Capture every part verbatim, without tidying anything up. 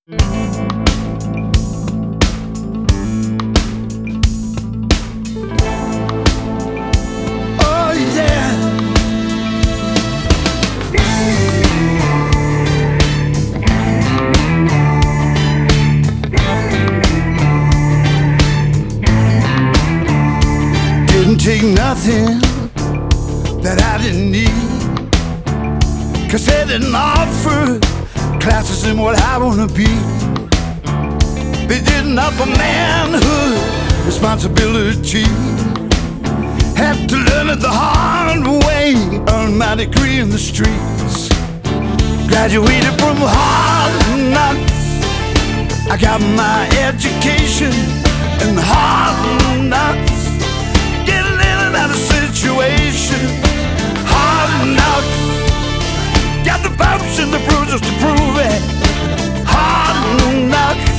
Oh yeah. Didn't take nothing that I didn't need, 'cause they didn't offer classes in what I wanna be. They didn't offer manhood, responsibility. Had to learn it the hard way, earn my degree in the streets. Graduated from hard knocks. I got my education in hard knocks. Getting in and out of situation, hard knocks. Got the bumps and the bruises to prove it. Hard knocks.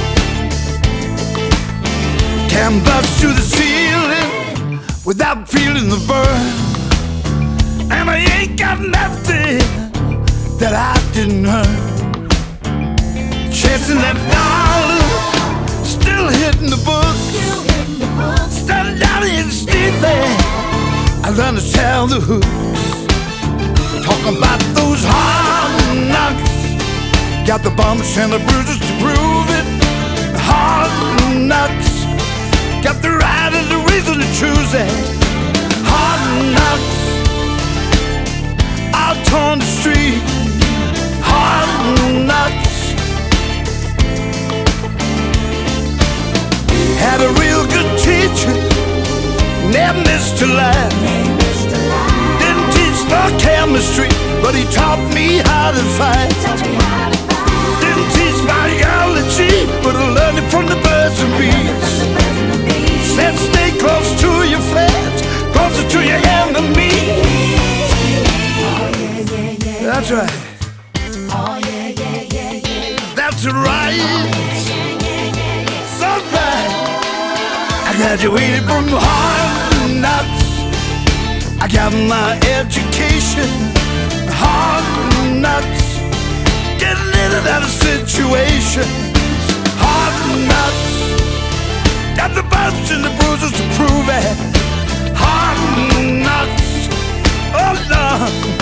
Can't bust to the ceiling without feeling the burn. And I ain't got nothing that I didn't earn. Chasing that dollar, still hitting the books. Started down in Stevie, I learned to tell the hooks. Talking about those hard knocks. Got the bumps and the bruises to prove it. Hard knocks. Got the right and the reason to choose it. Hard knocks. Out on the street. Hard knocks. Had a real good teacher, never missed a laugh. Didn't teach no chemistry, but he taught me how to fight. Didn't teach biology, but I learned it from the birds and bees. Said stay close to your friends, closer to your enemies. That's right. That's right. So right. I graduated from hard knocks. I got my education, hard knocks. Getting in and out of situations, hard knocks. Got the bumps and the bruises to prove it. Hard knocks. Oh Lord.